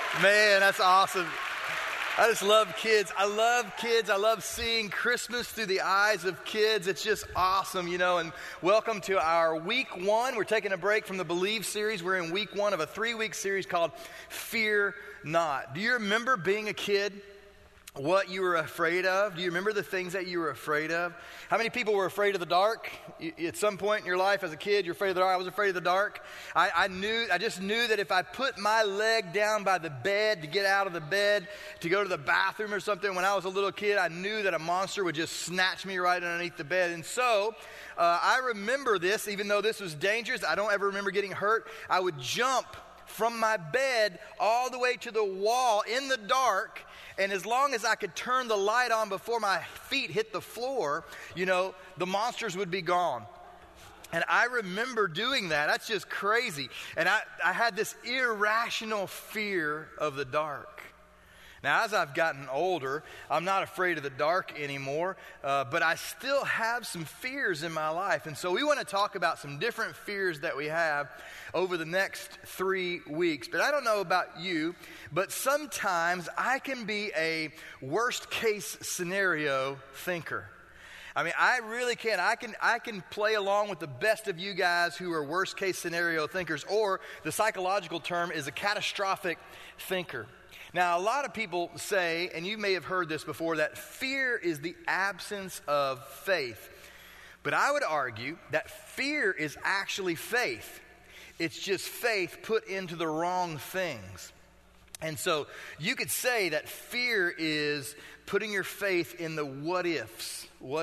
Man, that's awesome. I just love kids. I love kids. I love seeing Christmas through the eyes of kids. It's just awesome, and welcome to our week one. We're taking a break from the Believe series. We're in week one of a 3-week series called Fear Not. Do you remember being a kid? What you were afraid of? Do you remember the things that you were afraid of? How many people were afraid of the dark? At some point in your life as a kid, you're afraid of the dark. I was afraid of the dark. I just knew that if I put my leg down by the bed to get out of the bed, to go to the bathroom or something, when I was a little kid, I knew that a monster would just snatch me right underneath the bed. And so, I remember this, even though this was dangerous. I don't ever remember getting hurt. I would jump from my bed all the way to the wall in the dark. And as long as I could turn the light on before my feet hit the floor, the monsters would be gone. And I remember doing that. That's just crazy. And I had this irrational fear of the dark. Now, as I've gotten older, I'm not afraid of the dark anymore, but I still have some fears in my life. And so we want to talk about some different fears that we have over the next 3 weeks. But I don't know about you, but sometimes I can be a worst case scenario thinker. I mean, I really can. I can play along with the best of you guys who are worst case scenario thinkers, or the psychological term is a catastrophic thinker. Now, a lot of people say, and you may have heard this before, that fear is the absence of faith. But I would argue that fear is actually faith. It's just faith put into the wrong things. And so you could say that fear is putting your faith in the what ifs.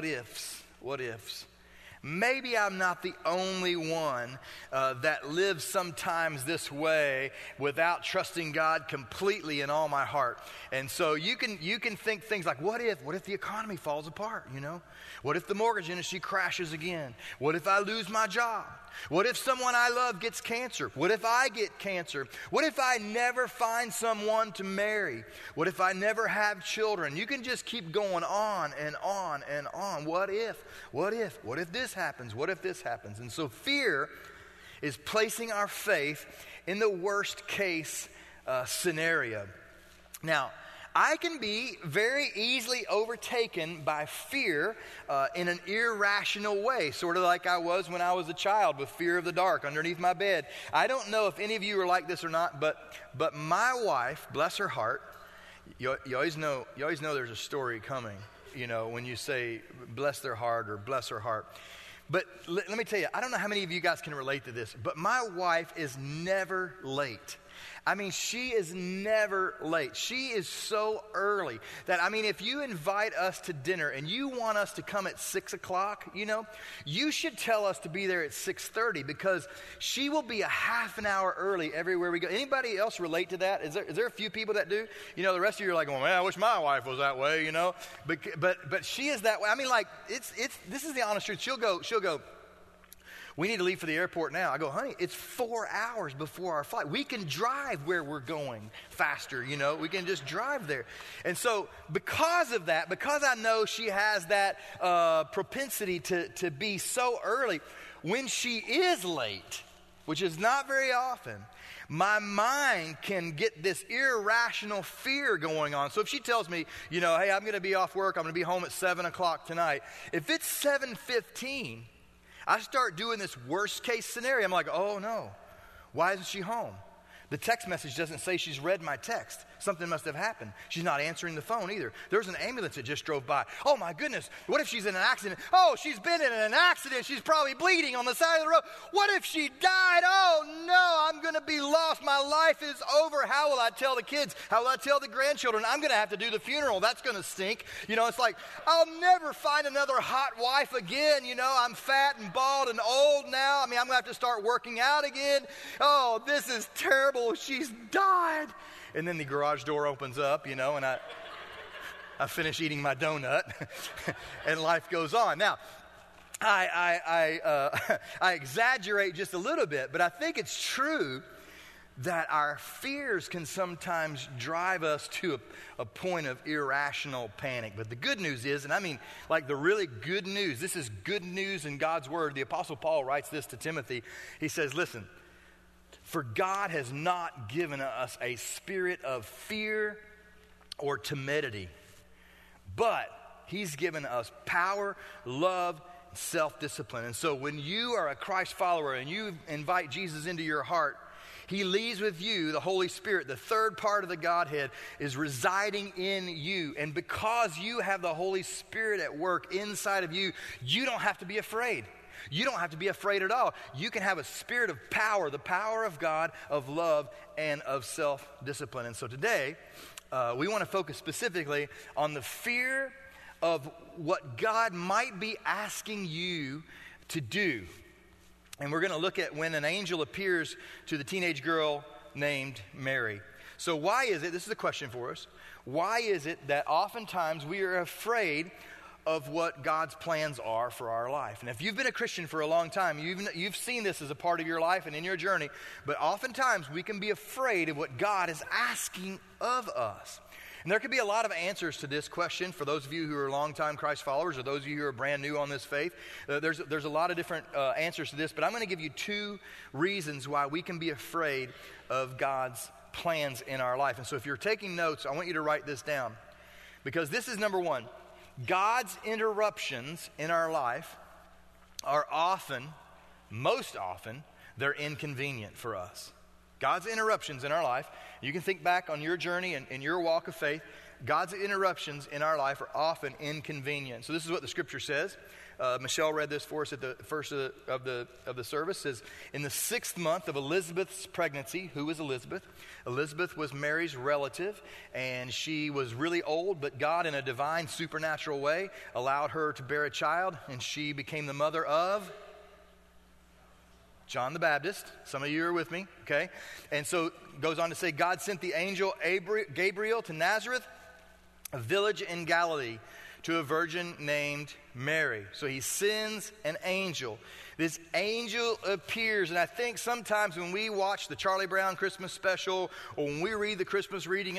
Maybe I'm not the only one that lives sometimes this way without trusting God completely in all my heart. And so you can think things like, what if the economy falls apart, What if the mortgage industry crashes again? What if I lose my job? What if someone I love gets cancer? What if I get cancer? What if I never find someone to marry? What if I never have children? You can just keep going on and on and on. What if? What if this happens? What if this happens? And so fear is placing our faith in the worst case scenario. Now, I can be very easily overtaken by fear in an irrational way, sort of like I was when I was a child with fear of the dark underneath my bed. I don't know if any of you are like this or not, but my wife, bless her heart, you always know there's a story coming, when you say bless their heart or bless her heart. But let me tell you, I don't know how many of you guys can relate to this, but my wife is never late. I mean, she is never late. She is so early that, if you invite us to dinner and you want us to come at 6 o'clock, you should tell us to be there at 6:30, because she will be a half an hour early everywhere we go. Anybody else relate to that? Is there a few people that do? The rest of you are like, well, man, I wish my wife was that way, But she is that way. This is the honest truth. She'll go, we need to leave for the airport now. I go, honey, it's 4 hours before our flight. We can drive where we're going faster, We can just drive there. And so because of that, because I know she has that propensity to be so early, when she is late, which is not very often, my mind can get this irrational fear going on. So if she tells me, hey, I'm going to be off work, I'm going to be home at 7 o'clock tonight. If it's 7:15, I start doing this worst case scenario. I'm like, oh no, why isn't she home? The text message doesn't say she's read my text. Something must have happened. She's not answering the phone either. There's an ambulance that just drove by. Oh my goodness, what if she's in an accident? Oh, she's been in an accident. She's probably bleeding on the side of the road. What if she died? Oh no, I'm going to be lost. My life is over. How will I tell the kids? How will I tell the grandchildren? I'm going to have to do the funeral. That's going to stink. It's like, I'll never find another hot wife again. I'm fat and bald and old now. I'm going to have to start working out again. Oh, this is terrible. She's died. And then the garage door opens up, and I finish eating my donut and life goes on. Now, I exaggerate just a little bit, but I think it's true that our fears can sometimes drive us to a point of irrational panic. But the good news is, and the really good news, this is good news in God's word. The Apostle Paul writes this to Timothy. He says, listen, For God has not given us a spirit of fear or timidity, but He's given us power, love, and self-discipline. And so when you are a Christ follower and you invite Jesus into your heart, He leaves with you the Holy Spirit. The third part of the Godhead is residing in you. And because you have the Holy Spirit at work inside of you, you don't have to be afraid. You don't have to be afraid at all. You can have a spirit of power, the power of God, of love, and of self-discipline. And so today, we want to focus specifically on the fear of what God might be asking you to do. And we're going to look at when an angel appears to the teenage girl named Mary. So why is it, this is a question for us, why is it that oftentimes we are afraid of what God's plans are for our life? And if you've been a Christian for a long time, you've seen this as a part of your life and in your journey, but oftentimes we can be afraid of what God is asking of us. And there could be a lot of answers to this question for those of you who are longtime Christ followers or those of you who are brand new on this faith. There's a lot of different answers to this, but I'm going to give you two reasons why we can be afraid of God's plans in our life. And so if you're taking notes, I want you to write this down, because this is number one. God's interruptions in our life are often, most often, they're inconvenient for us. God's interruptions in our life, you can think back on your journey and your walk of faith, God's interruptions in our life are often inconvenient. So this is what the scripture says. Michelle read this for us at the first of the service. It says, in the 6th month of Elizabeth's pregnancy, who was Elizabeth? Elizabeth was Mary's relative, and she was really old, but God in a divine supernatural way allowed her to bear a child, and she became the mother of John the Baptist. Some of you are with me, okay? And so it goes on to say, God sent the angel Gabriel to Nazareth, a village in Galilee, to a virgin named Mary. So he sends an angel. This angel appears, and I think sometimes when we watch the Charlie Brown Christmas special, or when we read the Christmas reading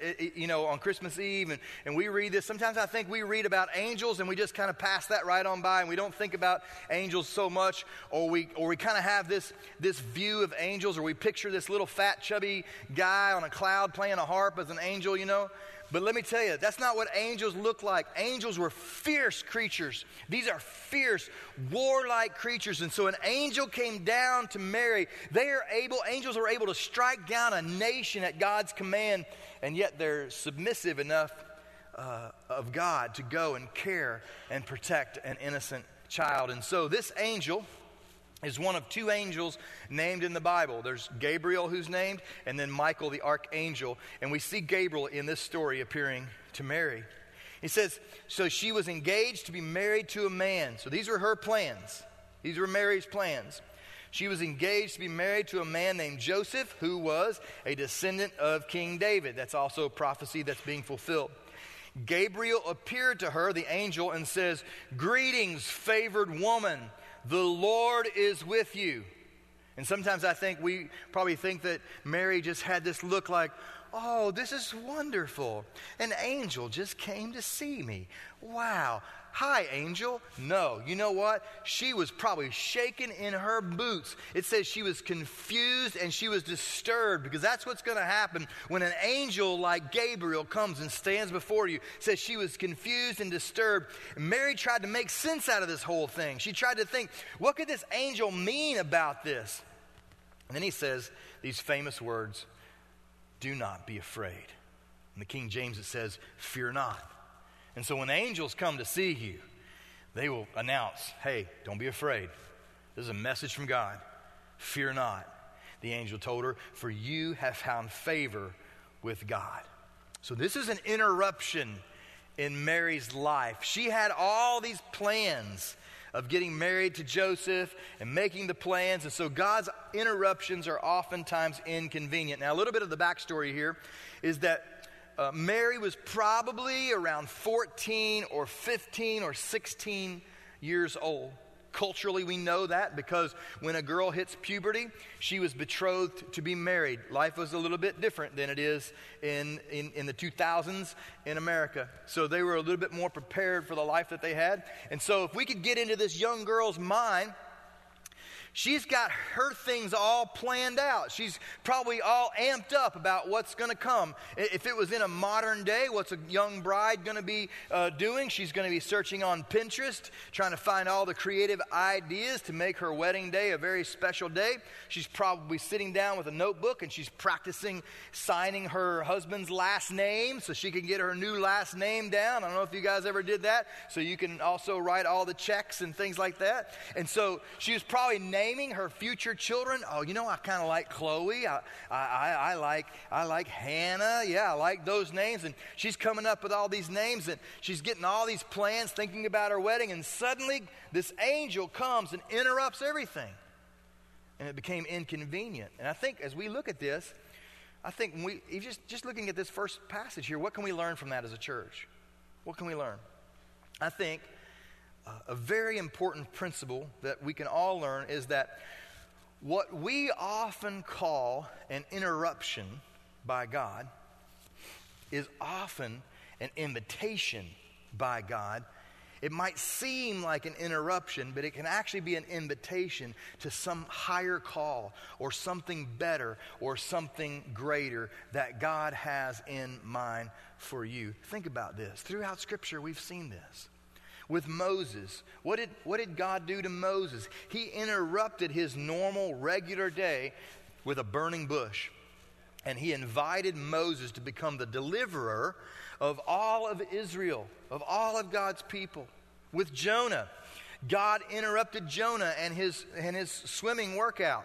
on Christmas Eve, and we read this, sometimes I think we read about angels and we just kind of pass that right on by, and we don't think about angels so much, or we kind of have this view of angels, or we picture this little fat chubby guy on a cloud playing a harp as an angel, you know. But let me tell you, that's not what angels look like. Angels were fierce creatures. These are fierce, warlike creatures. And so an angel came down to Mary. Angels are able to strike down a nation at God's command, and yet they're submissive enough of God to go and care and protect an innocent child. And so this angel is one of two angels named in the Bible. There's Gabriel, who's named, and then Michael the archangel. And we see Gabriel in this story appearing to Mary. He says, so she was engaged to be married to a man. So these were her plans. These were Mary's plans. She was engaged to be married to a man named Joseph, who was a descendant of King David. That's also a prophecy that's being fulfilled. Gabriel appeared to her, the angel, and says, greetings, favored woman. The Lord is with you. And sometimes I think we probably think that Mary just had this look like, oh, this is wonderful. An angel just came to see me. Wow. Hi, angel. No, you know what? She was probably shaking in her boots. It says she was confused and she was disturbed, because that's what's going to happen when an angel like Gabriel comes and stands before you. It says she was confused and disturbed. And Mary tried to make sense out of this whole thing. She tried to think, what could this angel mean about this? And then he says these famous words, do not be afraid. In the King James it says, fear not. And so when angels come to see you, they will announce, hey, don't be afraid. This is a message from God. Fear not. The angel told her, for you have found favor with God. So this is an interruption in Mary's life. She had all these plans of getting married to Joseph and making the plans. And so God's interruptions are oftentimes inconvenient. Now, a little bit of the backstory here is that Mary was probably around 14 or 15 or 16 years old. Culturally, we know that because when a girl hits puberty, she was betrothed to be married. Life was a little bit different than it is in the 2000s in America. So they were a little bit more prepared for the life that they had. And so if we could get into this young girl's mind, She's got her things all planned out. She's probably all amped up about what's going to come. If it was in a modern day, what's a young bride going to be doing? She's going to be searching on Pinterest, trying to find all the creative ideas to make her wedding day a very special day. She's probably sitting down with a notebook and she's practicing signing her husband's last name so she can get her new last name down. I don't know if you guys ever did that. So you can also write all the checks and things like that. And so she was probably naming her future children. Oh, you know, I kind of like Chloe. I like Hannah. Yeah, I like those names. And she's coming up with all these names, and she's getting all these plans, thinking about her wedding. And suddenly, this angel comes and interrupts everything, and it became inconvenient. And I think as we look at this, I think when just looking at this first passage here, what can we learn from that as a church? What can we learn? I think a very important principle that we can all learn is that what we often call an interruption by God is often an invitation by God. It might seem like an interruption, but it can actually be an invitation to some higher call or something better or something greater that God has in mind for you. Think about this. Throughout Scripture, we've seen this. With Moses, what did God do to Moses? He interrupted his normal, regular day with a burning bush. And he invited Moses to become the deliverer of all of Israel, of all of God's people. With Jonah, God interrupted Jonah and his swimming workout.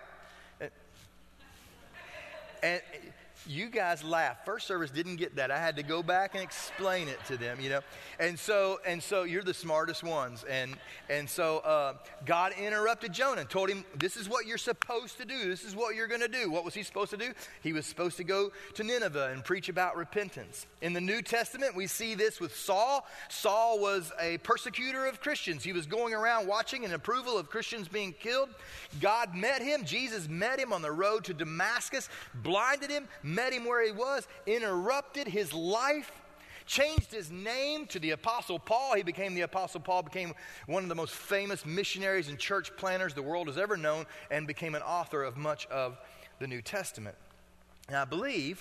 And you guys laugh. First service didn't get that. I had to go back and explain it to them, you know. And so you're the smartest ones. And so God interrupted Jonah and told him, this is what you're supposed to do. This is what you're going to do. What was he supposed to do? He was supposed to go to Nineveh and preach about repentance. In the New Testament, we see this with Saul. Saul was a persecutor of Christians. He was going around watching in approval of Christians being killed. God met him. Jesus met him on the road to Damascus, blinded him, met him where he was, interrupted his life, changed his name to the Apostle Paul. He became the Apostle Paul, became one of the most famous missionaries and church planners the world has ever known, and became an author of much of the New Testament. And I believe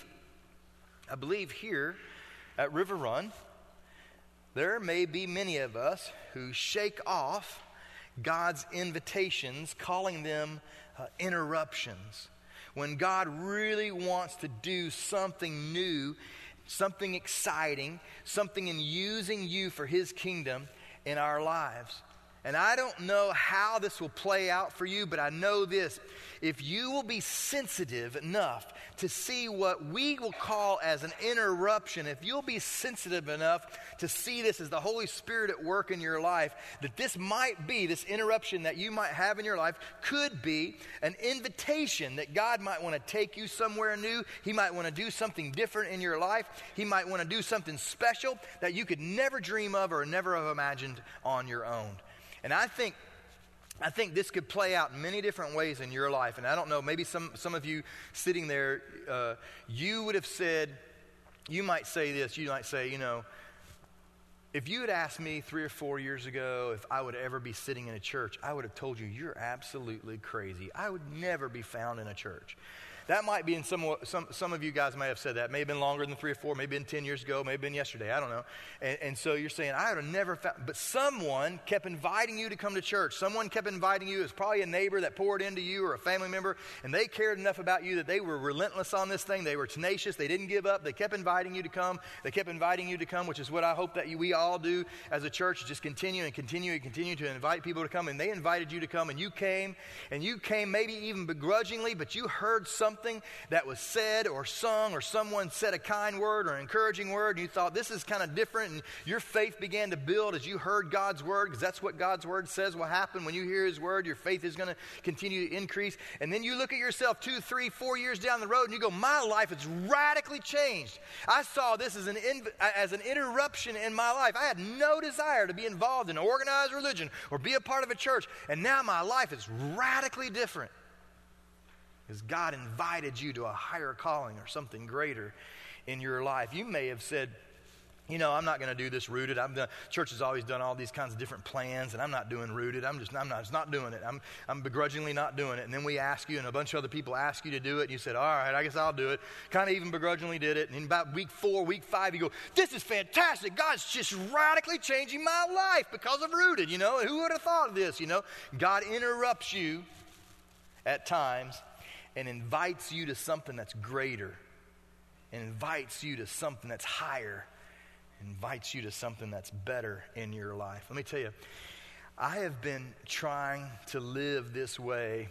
here at River Run, there may be many of us who shake off God's invitations, calling them interruptions. When God really wants to do something new, something exciting, something in using you for His kingdom in our lives. And I don't know how this will play out for you, but I know this. If you will be sensitive enough to see what we will call as an interruption, if you'll be sensitive enough to see this as the Holy Spirit at work in your life, that this might be, this interruption that you might have in your life could be an invitation that God might want to take you somewhere new. He might want to do something different in your life. He might want to do something special that you could never dream of or never have imagined on your own. And I think this could play out in many different ways in your life. And I don't know, maybe some of you sitting there, you would have said, you might say this, you might say, you know, if you had asked me 3 or 4 years ago if I would ever be sitting in a church, I would have told you, you're absolutely crazy. I would never be found in a church. That might be in some of you guys may have said that. May have been longer than 3 or 4, maybe been 10 years ago, maybe been yesterday. I don't know. And so you're saying, I would have never found, but someone kept inviting you to come to church. Someone kept inviting you. It was probably a neighbor that poured into you or a family member, and they cared enough about you that they were relentless on this thing. They were tenacious. They didn't give up. They kept inviting you to come. They kept inviting you to come, which is what I hope that we all do as a church, just continue to invite people to come. And they invited you to come, and you came maybe even begrudgingly, but you heard something that was said or sung, or someone said a kind word or an encouraging word, and you thought this is kind of different, and your faith began to build as you heard God's word, because that's what God's word says will happen. When you hear His word, your faith is going to continue to increase. And then you look at yourself 2, 3, 4 years down the road, and you go, my life has radically changed. I saw this as an interruption in my life. I had no desire to be involved in organized religion or be a part of a church, and now my life is radically different. Because God invited you to a higher calling or something greater in your life. You may have said, you know, I'm not going to do this Rooted. Church has always done all these kinds of different plans, and I'm not doing Rooted. I'm just not doing it. I'm begrudgingly not doing it. And then we ask you, and a bunch of other people ask you to do it, and you said, all right, I guess I'll do it. Kind of even begrudgingly did it. And in about week 4, week 5, you go, this is fantastic. God's just radically changing my life because of Rooted, you know. Who would have thought of this, you know? God interrupts you at times and invites you to something that's greater, and invites you to something that's higher, invites you to something that's better in your life. Let me tell you, I have been trying to live this way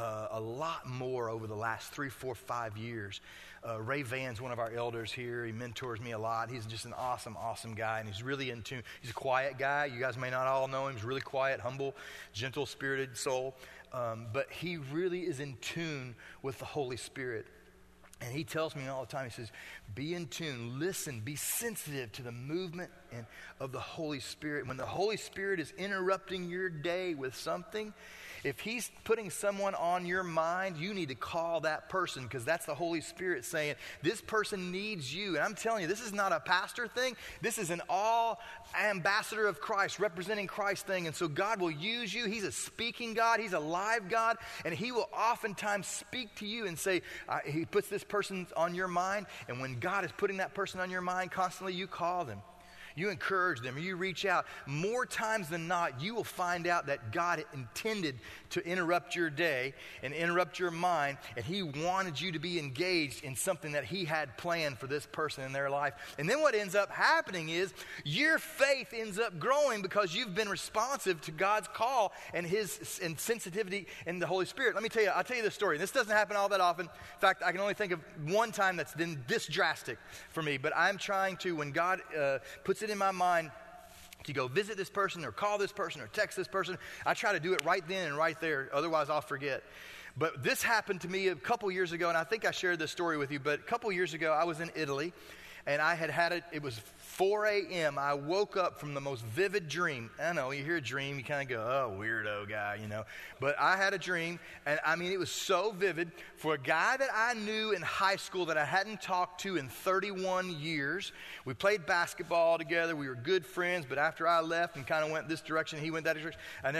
a lot more over the last 3, 4, 5 years. Ray Van's one of our elders here. He mentors me a lot. He's just an awesome, awesome guy, and he's really in tune. He's a quiet guy. You guys may not all know him. He's really quiet, humble, gentle-spirited soul. But he really is in tune with the Holy Spirit. And he tells me all the time, he says, be in tune, listen, be sensitive to the movement of the Holy Spirit. When the Holy Spirit is interrupting your day with something, if he's putting someone on your mind, you need to call that person, because that's the Holy Spirit saying, this person needs you. And I'm telling you, this is not a pastor thing. This is an all ambassador of Christ, representing Christ thing. And so God will use you. He's a speaking God. He's a live God. And he will oftentimes speak to you and say, he puts this person on your mind. And when God is putting that person on your mind constantly, you call them. You encourage them, you reach out. More times than not, you will find out that God intended to interrupt your day and interrupt your mind, and he wanted you to be engaged in something that he had planned for this person in their life. And then what ends up happening is your faith ends up growing because you've been responsive to God's call and his sensitivity in the Holy Spirit. Let me tell you, I'll tell you this story. This doesn't happen all that often. In fact, I can only think of one time that's been this drastic for me, but I'm trying to, when God puts it in my mind to go visit this person or call this person or text this person, I try to do it right then and right there. Otherwise, I'll forget. But this happened to me a couple years ago, and I think I shared this story with you, but a couple years ago, I was in Italy, and I had it was 4 a.m. I woke up from the most vivid dream. I know, you hear a dream, you kind of go, oh, weirdo guy, you know. But I had a dream, and I mean, it was so vivid. For a guy that I knew in high school that I hadn't talked to in 31 years, we played basketball together. We were good friends, but after I left and kind of went this direction, he went that direction, I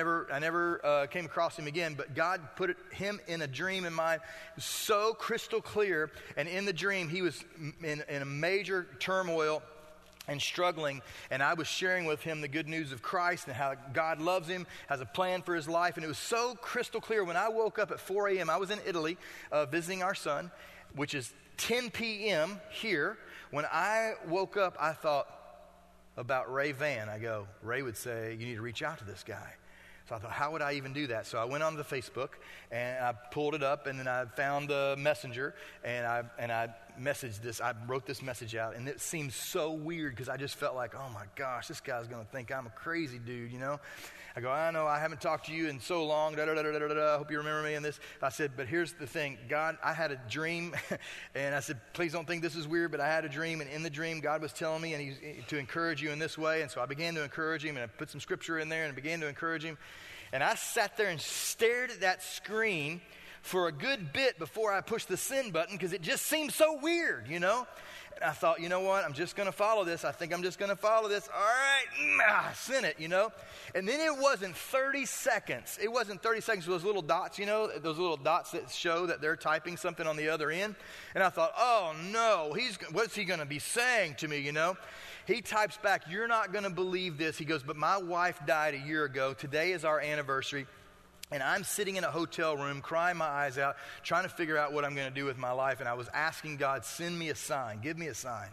never came across him again. But God put him in a dream in mine, so crystal clear. And in the dream, he was in a major turmoil and struggling, and I was sharing with him the good news of Christ and how God loves him, has a plan for his life, and it was so crystal clear. When I woke up at 4 a.m., I was in Italy visiting our son, which is 10 p.m. here. When I woke up, I thought about Ray Van. I go, Ray would say, you need to reach out to this guy. So I thought, how would I even do that? So I went on the Facebook, and I pulled it up, and then I found the messenger, and I messaged this. I wrote this message out, and it seemed so weird because I just felt like, oh my gosh, this guy's going to think I'm a crazy dude, you know? I go, I know, I haven't talked to you in so long, I hope you remember me in this. I said, but here's the thing, God, I had a dream, and I said, please don't think this is weird, but I had a dream, and in the dream, God was telling me to encourage you in this way, and so I began to encourage him, and I put some scripture in there, and began to encourage him, and I sat there and stared at that screen for a good bit before I pushed the send button, because it just seemed so weird, you know? And I thought, you know what? I'm just going to follow this. I think I'm just going to follow this. All right. I sent it, you know? And then it wasn't 30 seconds. It wasn't 30 seconds with those little dots, you know? Those little dots that show that they're typing something on the other end. And I thought, oh, no. What's he going to be saying to me, you know? He types back, you're not going to believe this. He goes, but my wife died a year ago. Today is our anniversary. And I'm sitting in a hotel room, crying my eyes out, trying to figure out what I'm going to do with my life. And I was asking God, send me a sign. Give me a sign.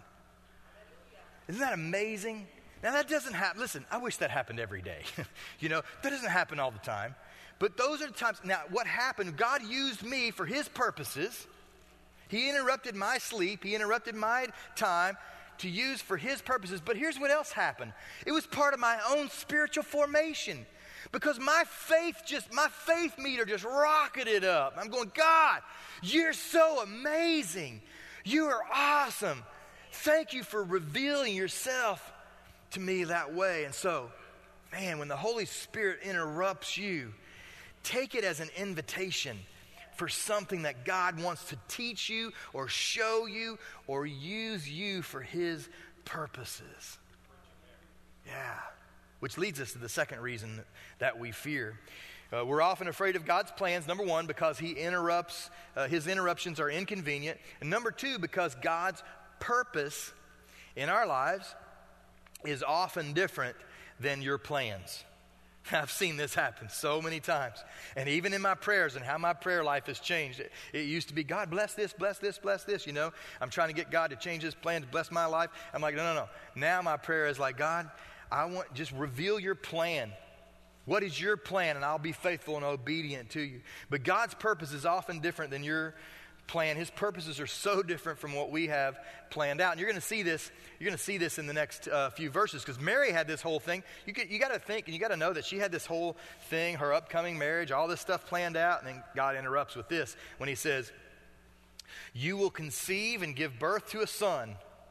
Isn't that amazing? Now, that doesn't happen. Listen, I wish that happened every day. You know, that doesn't happen all the time. But those are the times. Now, what happened, God used me for his purposes. He interrupted my sleep. He interrupted my time to use for his purposes. But here's what else happened. It was part of my own spiritual formation. Because my faith meter just rocketed up. I'm going, God, you're so amazing. You are awesome. Thank you for revealing yourself to me that way. And so, man, when the Holy Spirit interrupts you, take it as an invitation for something that God wants to teach you or show you or use you for his purposes. Yeah. Which leads us to the second reason that we fear. We're often afraid of God's plans, number one, because his interruptions are inconvenient. And number two, because God's purpose in our lives is often different than your plans. I've seen this happen so many times. And even in my prayers and how my prayer life has changed. It used to be, God, bless this, bless this, bless this. You know, I'm trying to get God to change his plan to bless my life. I'm like, no. Now my prayer is like, God, just reveal your plan. What is your plan? And I'll be faithful and obedient to you. But God's purpose is often different than your plan. His purposes are so different from what we have planned out. And you're going to see this. You're going to see this in the next few verses, because Mary had this whole thing. You got to think and you got to know that she had this whole thing, her upcoming marriage, all this stuff planned out. And then God interrupts with this when he says, "You will conceive and give birth to a son."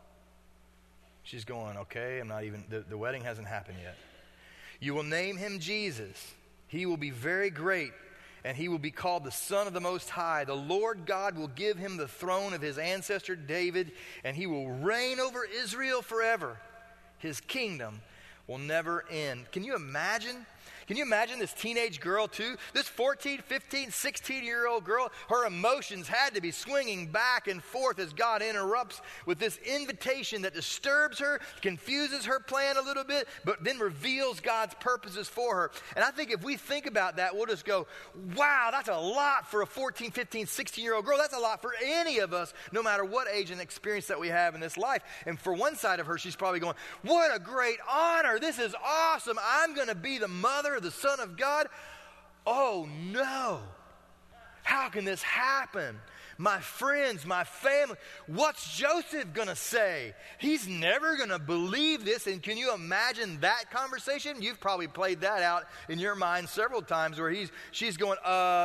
She's going, okay, the wedding hasn't happened yet. "You will name him Jesus. He will be very great, and he will be called the Son of the Most High. The Lord God will give him the throne of his ancestor David, and he will reign over Israel forever. His kingdom will never end." Can you imagine? Can you imagine this teenage girl too? This 14, 15, 16-year-old girl, her emotions had to be swinging back and forth as God interrupts with this invitation that disturbs her, confuses her plan a little bit, but then reveals God's purposes for her. And I think if we think about that, we'll just go, wow, that's a lot for a 14, 15, 16-year-old girl. That's a lot for any of us, no matter what age and experience that we have in this life. And for one side of her, she's probably going, what a great honor. This is awesome. I'm going to be the mother of the Son of God. Oh no. How can this happen? My friends, my family, what's Joseph going to say? He's never going to believe this. And can you imagine that conversation? You've probably played that out in your mind several times where she's going,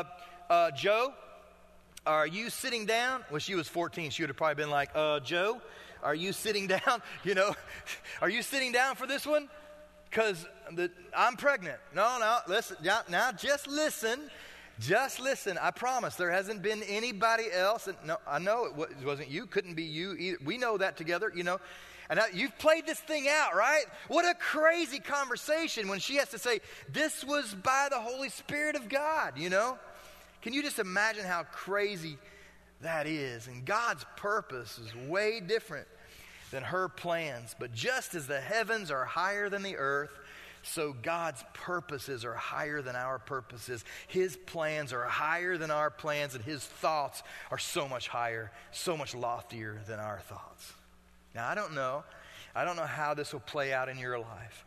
Joe, are you sitting down? Well, she was 14. She would have probably been like, Joe, are you sitting down? You know, are you sitting down for this one? Because I'm pregnant. No, listen. Now, just listen. Just listen. I promise there hasn't been anybody else. And no, I know it wasn't you. Couldn't be you either. We know that together, you know. And you've played this thing out, right? What a crazy conversation when she has to say, this was by the Holy Spirit of God, you know. Can you just imagine how crazy that is? And God's purpose is way different than her plans. But just as the heavens are higher than the earth, so God's purposes are higher than our purposes. His plans are higher than our plans, and his thoughts are so much higher, so much loftier than our thoughts. Now, I don't know how this will play out in your life.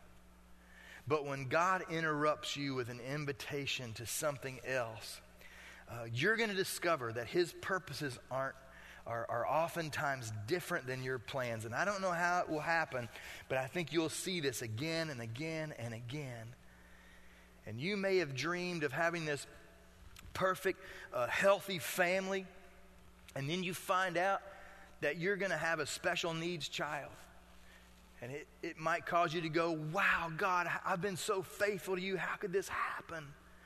But when God interrupts you with an invitation to something else, you're going to discover that his purposes are oftentimes different than your plans. And I don't know how it will happen, but I think you'll see this again and again and again. And you may have dreamed of having this perfect, healthy family, and then you find out that you're going to have a special needs child. And it might cause you to go, wow, God, I've been so faithful to you. How could this happen?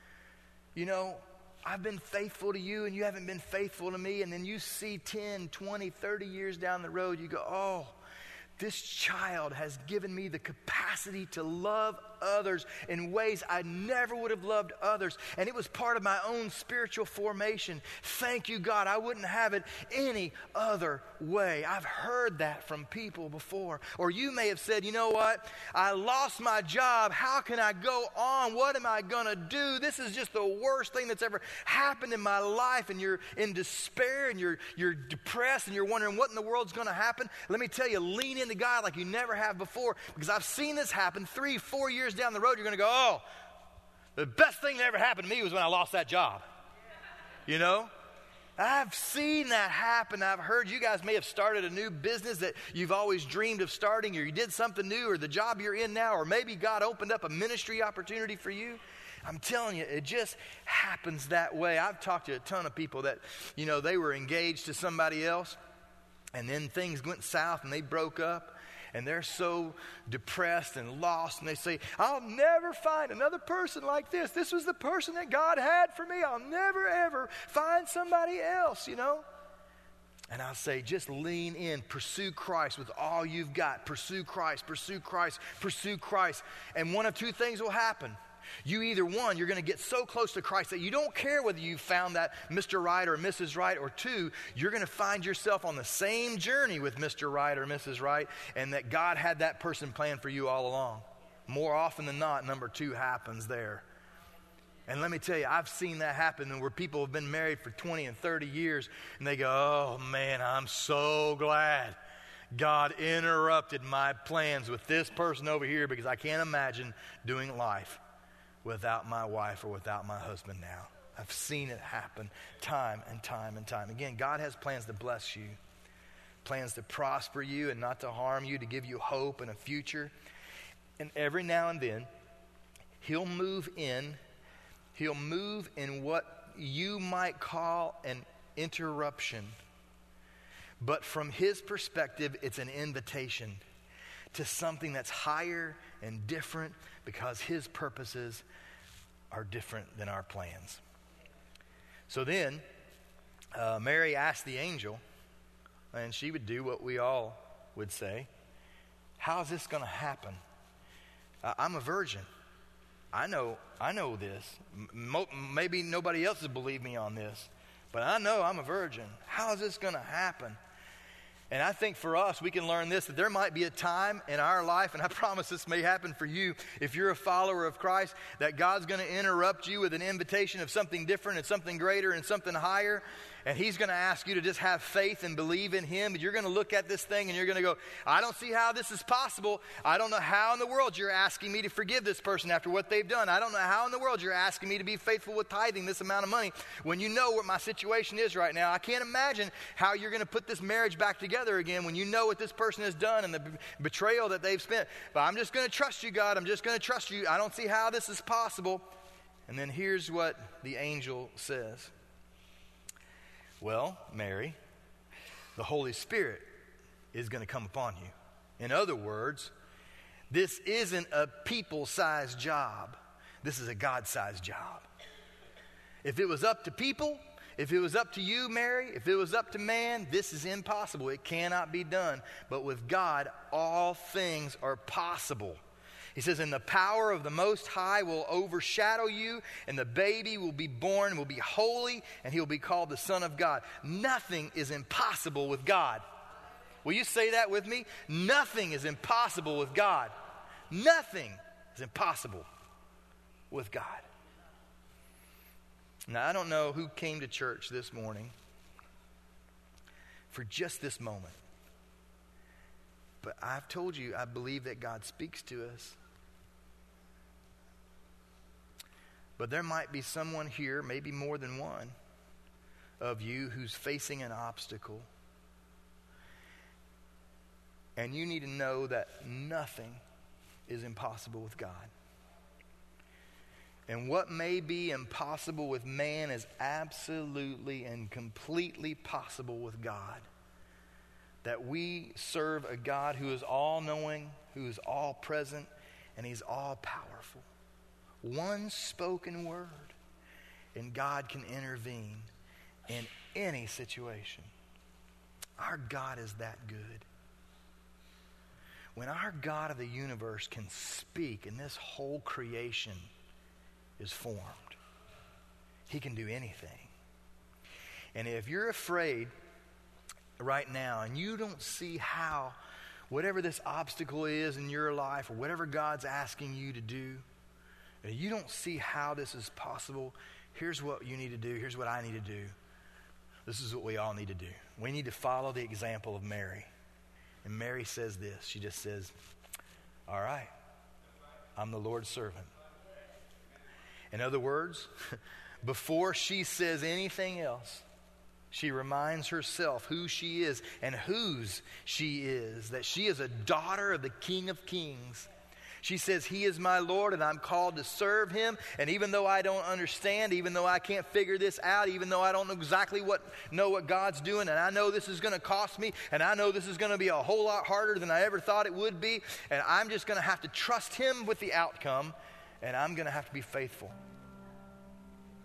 You know, I've been faithful to you and you haven't been faithful to me. And then you see 10, 20, 30 years down the road, you go, oh, this child has given me the capacity to love others in ways I never would have loved others. And it was part of my own spiritual formation. Thank you, God. I wouldn't have it any other way. I've heard that from people before. Or you may have said, you know what? I lost my job. How can I go on? What am I going to do? This is just the worst thing that's ever happened in my life. And you're in despair and you're depressed and you're wondering what in the world's going to happen. Let me tell you, lean into God like you never have before, because I've seen this happen 3-4 years down the road. You're going to go, oh, the best thing that ever happened to me was when I lost that job. You know? I've seen that happen. I've heard you guys may have started a new business that you've always dreamed of starting, or you did something new, or the job you're in now, or maybe God opened up a ministry opportunity for you. I'm telling you, it just happens that way. I've talked to a ton of people that, you know, they were engaged to somebody else, and then things went south and they broke up. And they're so depressed and lost. And they say, I'll never find another person like this. This was the person that God had for me. I'll never, ever find somebody else, you know. And I say, just lean in, pursue Christ with all you've got. Pursue Christ, pursue Christ, pursue Christ. And one of two things will happen. You either, one, you're going to get so close to Christ that you don't care whether you found that Mr. Right or Mrs. Right, or two, you're going to find yourself on the same journey with Mr. Right or Mrs. Right, and that God had that person planned for you all along. More often than not, number two happens there. And let me tell you, I've seen that happen where people have been married for 20 and 30 years, and they go, oh man, I'm so glad God interrupted my plans with this person over here, because I can't imagine doing life without my wife or without my husband now. I've seen it happen time and time and time. Again, God has plans to bless you, plans to prosper you and not to harm you, to give you hope and a future. And every now and then, He'll move in what you might call an interruption. But from His perspective, it's an invitation to something that's higher and different, because His purposes are different than our plans. So then, Mary asked the angel, and she would do what we all would say, how is this going to happen? I'm a virgin. I know this. Maybe nobody else has believed me on this, but I know I'm a virgin. How is this going to happen? And I think for us, we can learn this, that there might be a time in our life, and I promise this may happen for you if you're a follower of Christ, that God's going to interrupt you with an invitation of something different and something greater and something higher. And He's going to ask you to just have faith and believe in Him. But you're going to look at this thing and you're going to go, I don't see how this is possible. I don't know how in the world you're asking me to forgive this person after what they've done. I don't know how in the world you're asking me to be faithful with tithing this amount of money when you know what my situation is right now. I can't imagine how you're going to put this marriage back together again when you know what this person has done and the betrayal that they've spent. But I'm just going to trust you, God. I'm just going to trust you. I don't see how this is possible. And then here's what the angel says. Well, Mary, the Holy Spirit is going to come upon you. In other words, this isn't a people-sized job. This is a God-sized job. If it was up to people, if it was up to you, Mary, if it was up to man, this is impossible. It cannot be done. But with God, all things are possible. He says, and the power of the Most High will overshadow you, and the baby will be born, will be holy, and He'll be called the Son of God. Nothing is impossible with God. Will you say that with me? Nothing is impossible with God. Nothing is impossible with God. Now, I don't know who came to church this morning for just this moment. But I've told you, I believe that God speaks to us. But there might be someone here, maybe more than one of you, who's facing an obstacle. And you need to know that nothing is impossible with God. And what may be impossible with man is absolutely and completely possible with God. That we serve a God who is all-knowing, who is all-present, and He's all-powerful. One spoken word, and God can intervene in any situation. Our God is that good. When our God of the universe can speak and this whole creation is formed, He can do anything. And if you're afraid right now and you don't see how, whatever this obstacle is in your life or whatever God's asking you to do, you don't see how this is possible, here's what you need to do. Here's what I need to do. This is what we all need to do. We need to follow the example of Mary. And Mary says this. She just says, all right, I'm the Lord's servant. In other words, before she says anything else, she reminds herself who she is and whose she is, that she is a daughter of the King of Kings. She says, He is my Lord and I'm called to serve Him. And even though I don't understand, even though I can't figure this out, even though I don't know exactly what God's doing, and I know this is going to cost me, and I know this is going to be a whole lot harder than I ever thought it would be, and I'm just going to have to trust Him with the outcome, and I'm going to have to be faithful.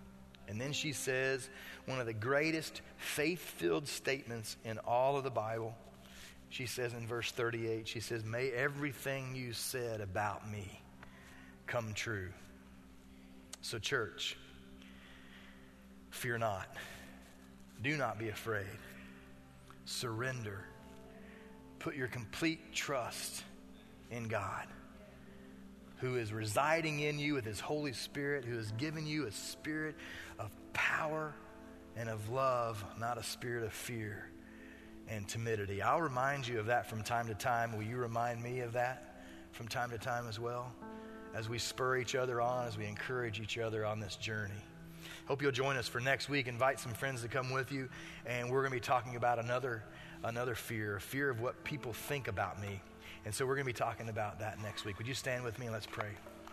And then she says one of the greatest faith-filled statements in all of the Bible. She says in verse 38, she says, may everything you said about me come true. So church, fear not. Do not be afraid. Surrender. Put your complete trust in God, who is residing in you with his Holy Spirit, who has given you a spirit of power and of love, not a spirit of fear and timidity. I'll remind you of that from time to time. Will you remind me of that from time to time as well? As we spur each other on, as we encourage each other on this journey. Hope you'll join us for next week. Invite some friends to come with you, and we're going to be talking about another fear, a fear of what people think about me. And so we're going to be talking about that next week. Would you stand with me and let's pray.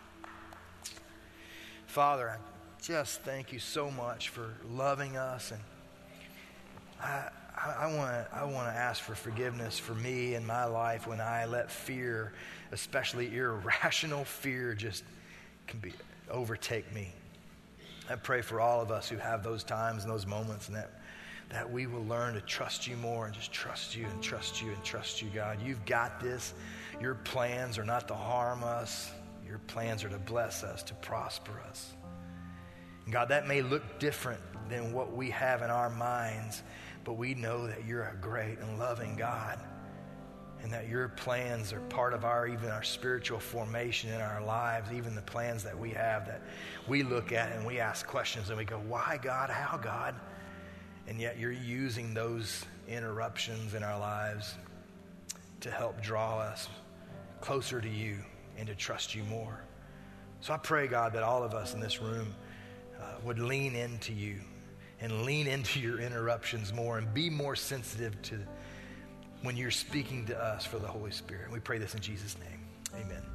Father, I just thank you so much for loving us, and I want to ask for forgiveness for me in my life when I let fear, especially irrational fear, just overtake me. I pray for all of us who have those times and those moments, and that we will learn to trust you more and just trust you and trust you and trust you, God. You've got this. Your plans are not to harm us. Your plans are to bless us, to prosper us. And God, that may look different than what we have in our minds, but we know that you're a great and loving God, and that your plans are part of even our spiritual formation in our lives, even the plans that we have that we look at and we ask questions and we go, why God, how God? And yet you're using those interruptions in our lives to help draw us closer to you and to trust you more. So I pray, God, that all of us in this room would lean into you and lean into your interruptions more and be more sensitive to when you're speaking to us for the Holy Spirit. We pray this in Jesus' name. Amen.